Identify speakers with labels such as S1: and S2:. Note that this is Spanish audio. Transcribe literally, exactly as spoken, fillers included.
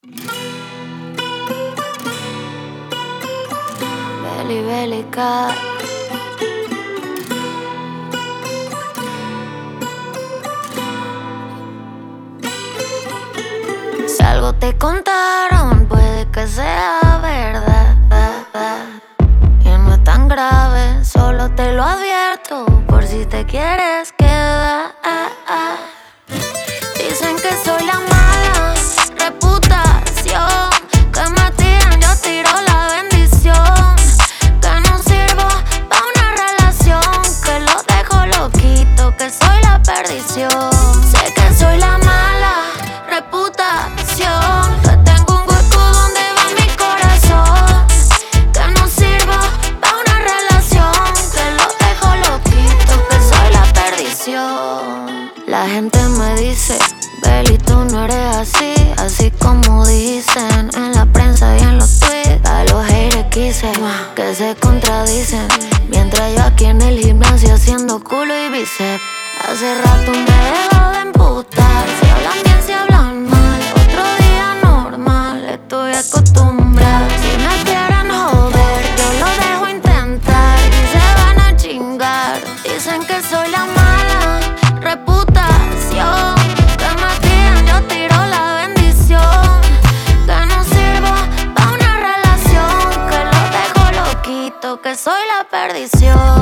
S1: Belly, belly, cat. Si algo te contaron, puede que sea verdad. Y no es tan grave, solo te lo advierto por si te quieres quedar. Dicen que soy la mala reputación, que me tiran, yo tiro la bendición, que no sirvo pa' una relación, que lo dejo loquito, que soy la perdición. Sé que soy la mala reputación, que tengo un hueco donde va mi corazón, que no sirvo pa' una relación, que lo dejo loquito, que soy la perdición. La gente me dice, Belly, tú no eres así, así como dicen en la prensa y en los tweets. A los haters quise que se contradicen, mientras yo aquí en el gimnasio haciendo culo y bíceps. Hace rato me dejo de emputar, si hablan bien, si hablan mal, otro día normal, estoy acostumbrada. Si me quieren joder, yo lo dejo intentar y se van a chingar. Dicen que soy la mala reputación, que me tiran, yo tiro la bendición, que no sirvo pa' una relación, que lo dejo loquito, que soy la perdición.